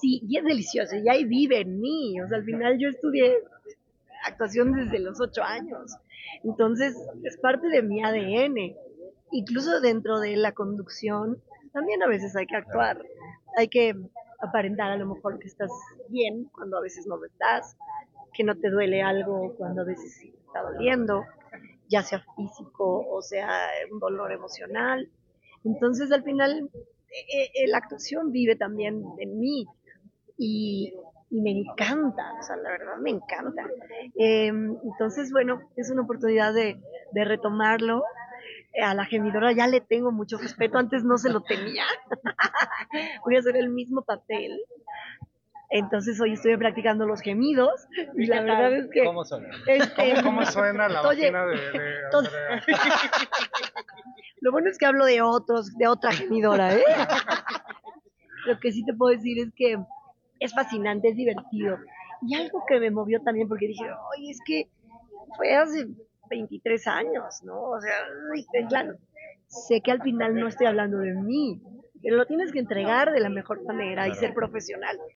Sí, y es delicioso, y ahí vive en mí. O sea, al final yo estudié actuación desde los 8 años. Entonces, es parte de mi ADN. Incluso dentro de la conducción, también a veces hay que actuar. Hay que aparentar a lo mejor que estás bien cuando a veces no lo estás, que no te duele algo cuando a veces sí te está doliendo, ya sea físico o sea un dolor emocional. Entonces, al final, la actuación vive también en mí y, y me encanta, o sea, la verdad me encanta. Entonces, bueno, es una oportunidad de retomarlo. A la gemidora ya le tengo mucho respeto, antes no se lo tenía. Voy a hacer el mismo papel. Entonces hoy estoy practicando los gemidos y la verdad es que ¿Cómo suena? ¿Cómo suena la oye, vagina de todo, Andrea? lo bueno es que hablo de otra gemidora, ¿eh? Lo que sí te puedo decir es que es fascinante, es divertido. Y algo que me movió también, porque dije, oye, es que fue hace 23 años, ¿no? O sea, claro, sé que al final no estoy hablando de mí, pero lo tienes que entregar de la mejor manera y Claro. ser profesional.